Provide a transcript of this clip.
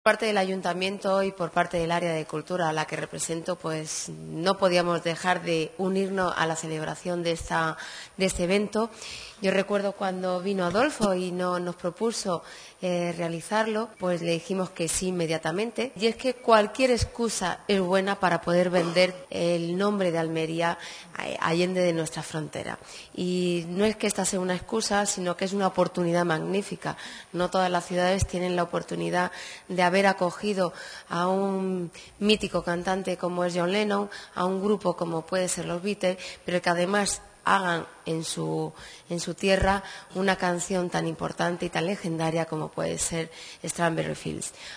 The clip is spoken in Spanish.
Por parte del Ayuntamiento y por parte del área de cultura a la que represento, pues no podíamos dejar de unirnos a la celebración de este evento. Yo recuerdo cuando vino Adolfo y nos propuso realizarlo, pues le dijimos que sí inmediatamente. Y es que cualquier excusa es buena para poder vender el nombre de Almería allende de nuestra frontera. Y no es que esta sea una excusa, sino que es una oportunidad magnífica. No todas las ciudades tienen la oportunidad de haber acogido a un mítico cantante como es John Lennon, a un grupo como puede ser los Beatles, pero que además hagan en su tierra una canción tan importante y tan legendaria como puede ser Strawberry Fields.